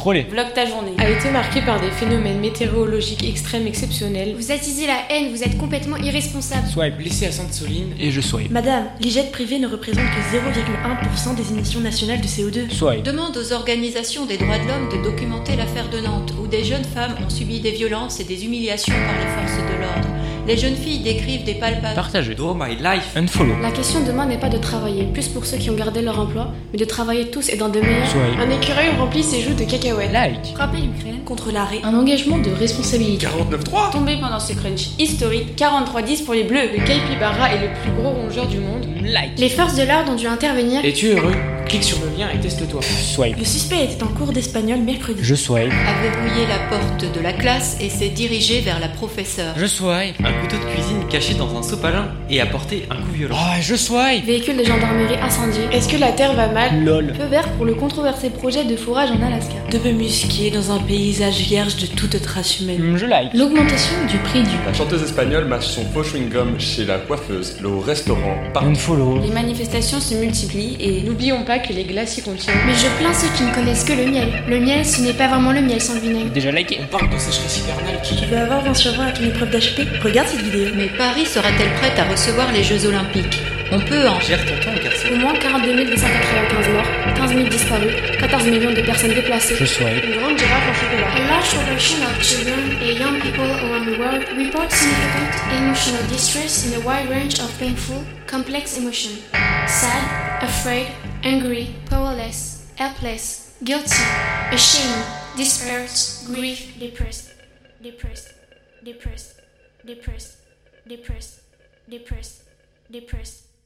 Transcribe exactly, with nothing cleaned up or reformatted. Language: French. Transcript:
contrôlé. Vlog ta journée. A été marqué par des phénomènes météorologiques extrêmes exceptionnels. Vous attisez la haine, vous êtes complètement irresponsable. Swipe. Blessé à Sainte-Soline. Et je swipe. Madame, les jets privés ne représentent que zéro virgule un pour cent des émissions nationales de C O deux. Swipe. Demande aux organisations des droits de l'homme de documenter l'affaire de Nantes, où des jeunes femmes ont subi des violences et des humiliations par les forces de l'ordre. Les jeunes filles décrivent des palpables. Partagez. Draw my life. Unfollow. La question demain n'est pas de travailler plus pour ceux qui ont gardé leur emploi, mais de travailler tous et dans de meilleurs. Swipe. Un écureuil remplit ses joues de cacahuètes. Like. Frapper l'Ukraine. Contre l'arrêt. Un engagement de responsabilité. quarante-neuf trois. Tombé pendant ce crunch historique, quarante-trois dix pour les bleus. Le capybara est le plus gros rongeur du monde. Like. Les forces de l'ordre ont dû intervenir. Es-tu heureux? Clique sur le lien et teste-toi. Swipe. Le suspect était en cours d'espagnol mercredi. Je swipe. A verrouillé la porte de la classe et s'est dirigé vers la professeure. Je swipe. Un couteau de cuisine caché dans un sopalin et a porté un coup violent. Ah, je swipe. Véhicule de gendarmerie incendié. Est-ce que la Terre va mal? Lol. Feu vert pour le controversé projet de fourrage en Alaska. Deux bœufs musqués dans un paysage vierge de toute trace humaine. Mm, Je like. L'augmentation du prix du... La chanteuse espagnole mâche son faux chewing-gum chez la coiffeuse, le restaurant, par... Unfollow. Les manifestations se multiplient et N'oublions pas que les glaciers contiennent. Mais je plains ceux qui ne connaissent que le miel. Le miel, ce n'est pas vraiment le miel sans le vinaigre. Déjà liké. On parle de sécheresse hivernale qui... Tu veux avoir vingt sur vingt à ton épreuve d'H P? Regarde cette vidéo. Mais Paris sera-t-elle prête à recevoir les Jeux Olympiques? On peut en... Gère ton temps, garçon. Au moins quarante-deux mille deux cent quatre-vingt-quinze morts, quinze mille disparus, quatorze millions de personnes déplacées. Je swipe. Une grande girafe en chocolat. A large proportion of children and young people around the world report significant emotional distress in a wide range of painful, complex emotion. Sad, afraid, angry, powerless, helpless, guilty, ashamed, despaired, grief, depressed, depressed, depressed, depressed, depressed, depressed, depressed.